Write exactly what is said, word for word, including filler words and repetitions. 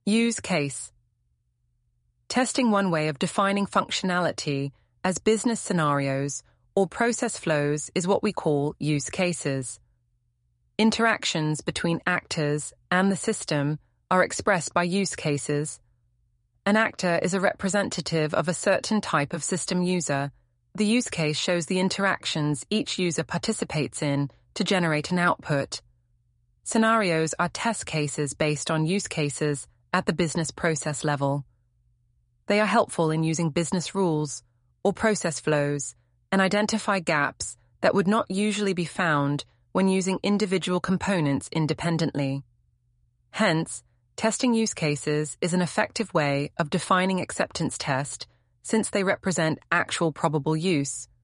Use case. Testing one way of defining functionality as business scenarios or process flows is what we call use cases. Interactions between actors and the system are expressed by use cases. An actor is a representative of a certain type of system user. The use case shows the interactions each user participates in to generate an output. Scenarios are test cases based on use cases at the business process level. They are helpful in using business rules or process flows and identify gaps that would not usually be found when using individual components independently. Hence, testing use cases is an effective way of defining acceptance test since they represent actual probable use,